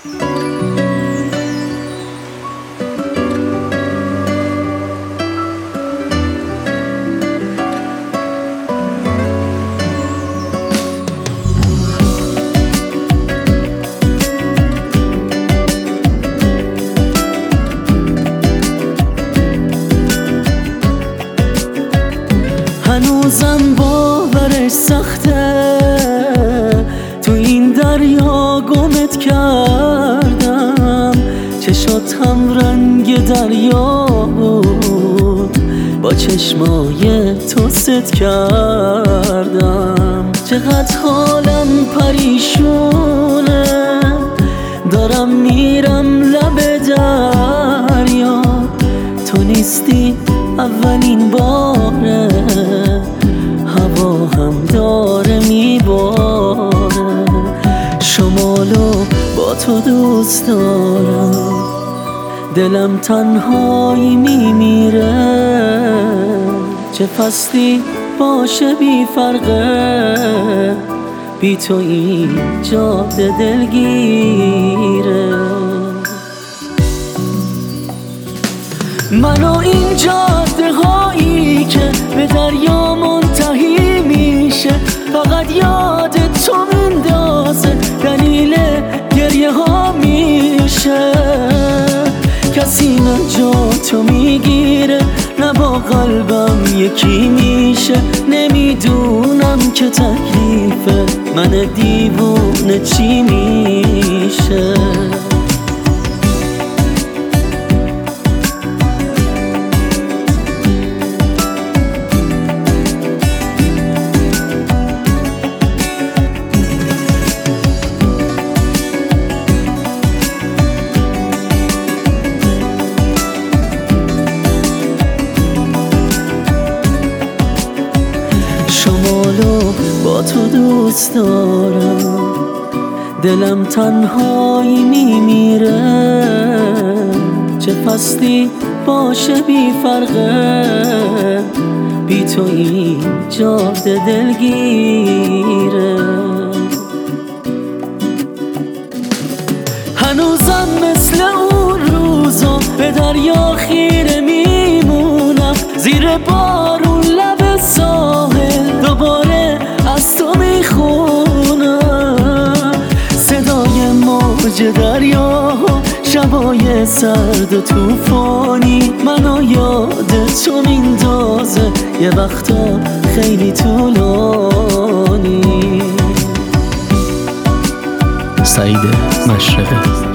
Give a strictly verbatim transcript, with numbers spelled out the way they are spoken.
هنوزم باورش سخته تو این دریا گمت کردم، چشات هم رنگ دریا بود، با چشمای تو ست کردم. چقدر حالم پریشونه، دارم میرم لب دریا، تو نیستی اولین باره، هوا هم داره میباره. شمالو با تو دوست دارم، دلم تنهایی میمیره. چه فصلی باشه بی فرقه، بی تو این جاده دلگیره. من و این جاده هایی که به دریا منتهی میشه، فقط یاد تو میندازه، دلیل گریه ها میشه. کسی نه جا تو میگیره، نه با قلبم یکی میشه. نمیدونم که تکلیف من دیوونه چی میشه. شمالو با تو دوست دارم، دلم تنهایی میمیره. چه فصلی باشه بی فرقه، بی تو این جاده دلگیره. هنوزم مثل اون روزا به دریا خیره میمونم، زیر بارون لب ساحل دوباره از تو میخونم. صدای موج دریا، شبای سرد و توفانی، منو یاد تو میندازه، یه وقتا خیلی طولانی. سعید مشرقی.